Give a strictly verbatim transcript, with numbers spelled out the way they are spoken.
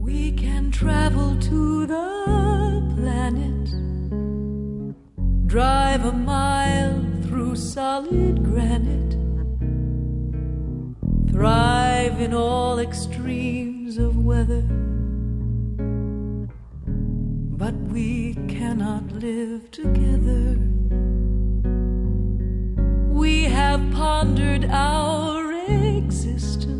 We can travel to the planet, drive a mile through solid granite, thrive in all extremes of weather, but we cannot live together. We have pondered our existence